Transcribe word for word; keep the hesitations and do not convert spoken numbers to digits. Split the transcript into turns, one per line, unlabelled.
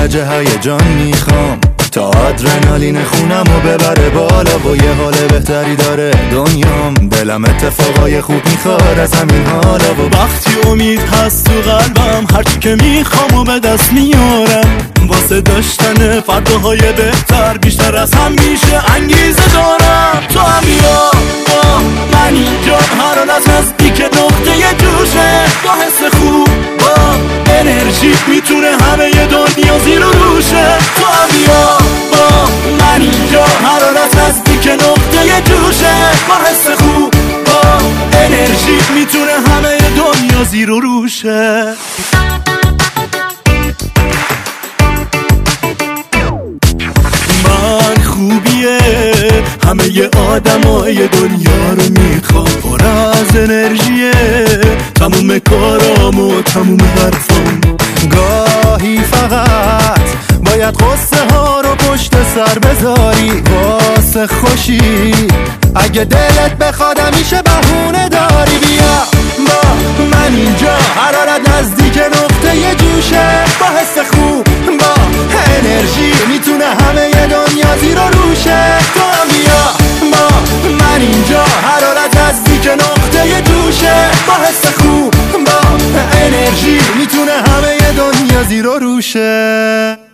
درجه هیجان میخوام تا آدرنالین خونمو ببره بالا و یه حال بهتری داره دنیام. دلم اتفاقای خوب میخواد از همین حالا و
وقتی امید هست تو قلبم هرچی که میخوام و به دست میارم واسه داشتن فرداهای بهتر بیشتر از هم میشه انگیزه دارم. تو هم بیا با من اینجا هر حال از نزدیک نقطه جوشه با حس خوب با انرژی میتونه همه دنیا زیر و روشه. تو هم بیا با من اینجا هر حال از نزدیک نقطه جوشه با حس خوب با انرژی میتونه همه دنیا زیر و روشه. من خوبیه همه آدمای دنیا رو میخوام پر از انرژیه تموم کارام و تموم حرفام.
گاهی فقط باید قصه ها رو پشت سر بذاری واسه خوشی اگه دلت بخواد همیشه بهونه داری. بیا با من اینجا هر حالت نزدیک نقطه جوشه با حس خوب با انرژی میتونه همه دنیا زیر و روشه. تو هم بیا با من اینجا هر حالت نزدیک نقطه جوشه با حس خوب با انرژی میتونه همه دنیا زیر و روشه.